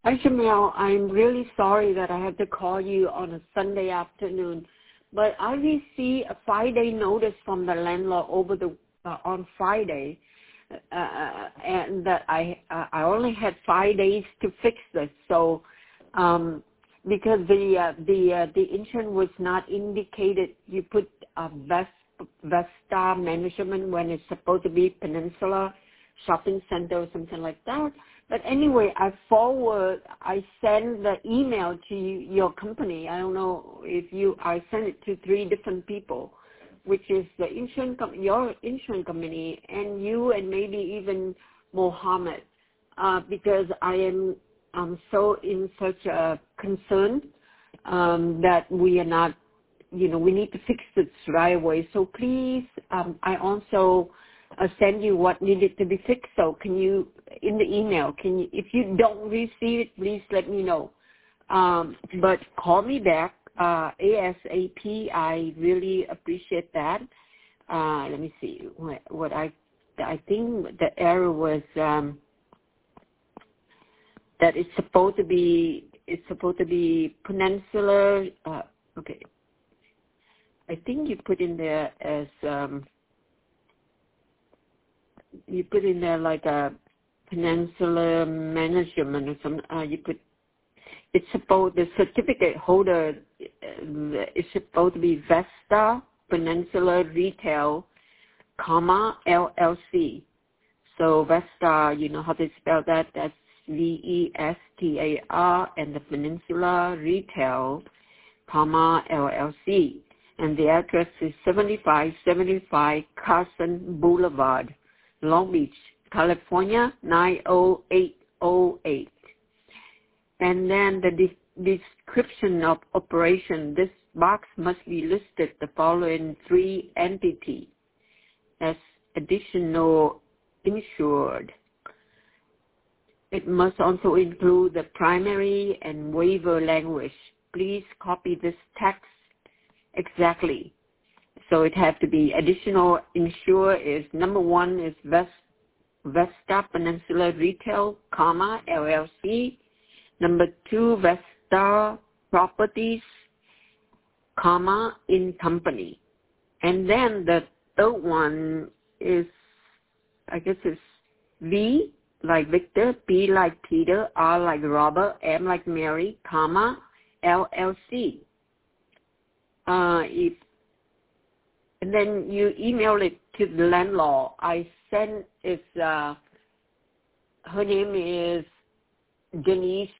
Hi, Jamel. I'm really sorry that I had to call you on a Sunday afternoon, but I received a 5-day notice from the landlord over the on Friday, and that I only had 5 days to fix this. So, because the insurance was not indicated, you put Vesta Management when it's supposed to be Peninsula Shopping Center or something like that. But anyway, I send the email to your company. I don't know if I sent it to 3 different people, which is the your insurance company, and you, and maybe even Mohammed, because I'm so in such a concern that we are not, we need to fix this right away. So please, I also send you what needed to be fixed. So can you, in the email, if you don't receive it, please let me know. But call me back ASAP. I really appreciate that. Let me see what I think the error was that it's supposed to be Peninsula. Okay, I think you put in there as you put in there like a Peninsula Management or something. You put, it's supposed, the certificate holder is supposed to be Vesta Peninsula Retail, LLC. So Vesta, you know how to spell that? That's VESTAR, and the Peninsula Retail, LLC. And the address is 7575 Carson Boulevard, Long Beach, California, 90808. And then the description of operation, this box must be listed the following 3 entities as additional insured. It must also include the primary and waiver language. Please copy this text exactly. So it has to be additional insure is number 1 is Vesta Peninsula Retail, LLC. Number 2, Vesta Properties, in company. And then the third one is, I guess it's V like Victor, P like Peter, R like Robert, M like Mary, LLC. And then you email it to the landlord. I sent it, her name is Denise